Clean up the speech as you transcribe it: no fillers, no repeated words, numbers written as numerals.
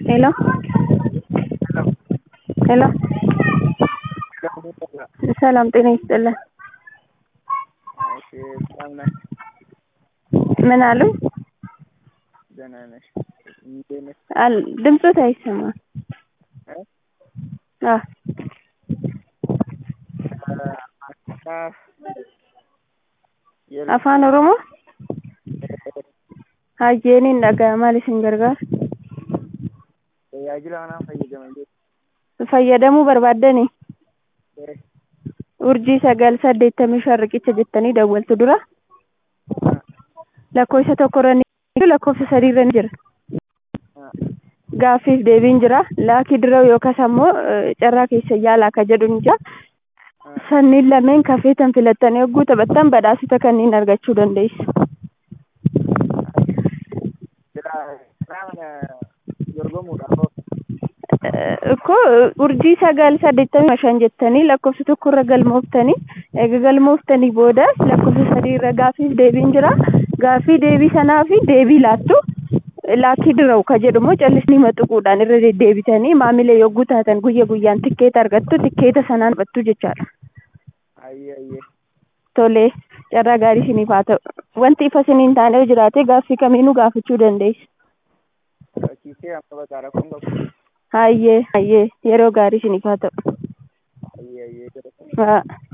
Hello, hello. ሰላም ጤና ይስጥልን። እሺ ሰላም ነሽ? ምን አሉ? ደህና ነሽ? እንዴት ነሽ? ድምፆት አይሰማም። afaan oromoo hayyeenin dhagaa maal isin gargaara? tajaajila kanaan fayyadamuu barbaaddani? urjii 985 riqicha jettanii dawwaltu dura lakkoofsa tokkorra ni lakkoofsa sadiirra ni jira. gaaffiif deebiin jira. laakii dirra yookaas ammoo carraa keessa yaalaa ka jedhu ni jira. sanniin lameen kafeetan filattanii hogguu taphattan badhaasota kanneen argachuu dandeessu. urjii 985 jettanii lakkoofsa tokkorra galmooftanii eega galmooftanii booda lakkoofsa sadiirra gaaffiif deebiin jira. gaaffii deebii sanaa fi deebii laattu laakii dirra ka jedhumoo callisni maxuquudhaan irra deddeebitanii maamila yogguu taatan guyya guyyaan tikkeeta argattu tikkeeta sanaan battu jechaadha. Tole carraa gaarii isiniif haa ta'u. wanti ifa isiniin taanee jiraate gaaffii kamiinuu gaafachuu dandeessu. hayyee yeroo gaarii isiniif haa ta'u.